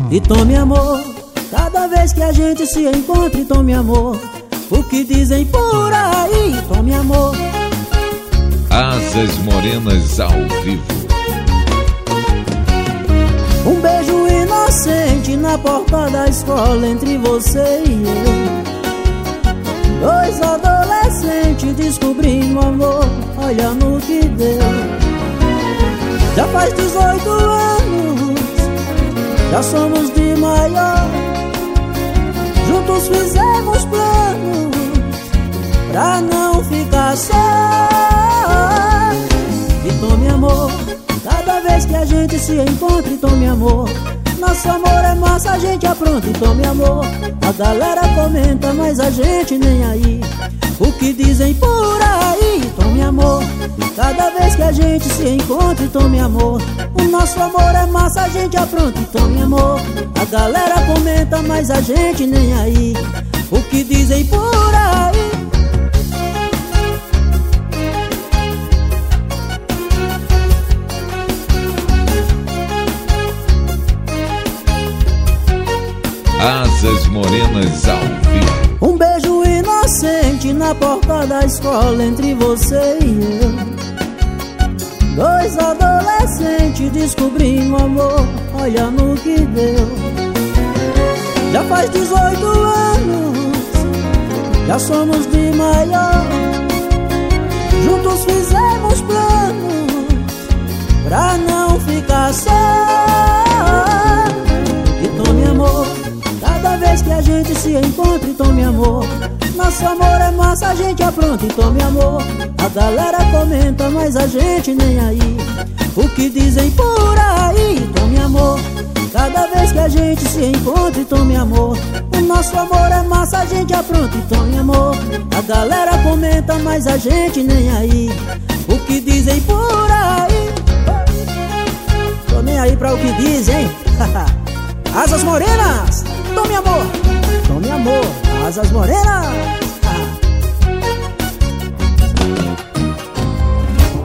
E tome amor, cada vez que a gente se encontra. E tome amor, o que dizem por aí. Tome amor. Asas Morenas ao vivo. Um beijo inocente na porta da escola entre você e eu. Dois adolescentes descobrindo amor, olha no que deu. Já faz 18 anos, já somos de maior. Juntos fizemos planos pra não ficar só. E tome amor, cada vez que a gente se encontra. E tome amor, nosso amor é massa, a gente apronta. E tome amor, a galera comenta, mas a gente nem aí. O que dizem por aí. Tome amor, cada vez que a gente se encontra. E tome amor, o nosso amor é massa, a gente apronta. E tome amor, a galera comenta, mas a gente nem aí. O que dizem por aí. Asas Morenas ao vivo. Um beijo inocente na porta da escola entre você e eu. Dois adolescentes descobrindo amor, olha no que deu. Já faz 18 anos, já somos de maior. Juntos fizemos planos pra não ficar só. E tome amor, cada vez que a gente se encontra. E tome amor, nosso amor é massa, a gente apronta. E tome amor, a galera comenta, mas a gente nem aí. O que dizem por aí. Tome amor, cada vez que a gente se encontra. E tome amor, o nosso amor é massa, a gente apronta. E tome amor, a galera comenta, mas a gente nem aí. O que dizem por aí. Tô nem aí pra o que dizem. Asas Morenas, tome amor, tome amor, Asas Morenas.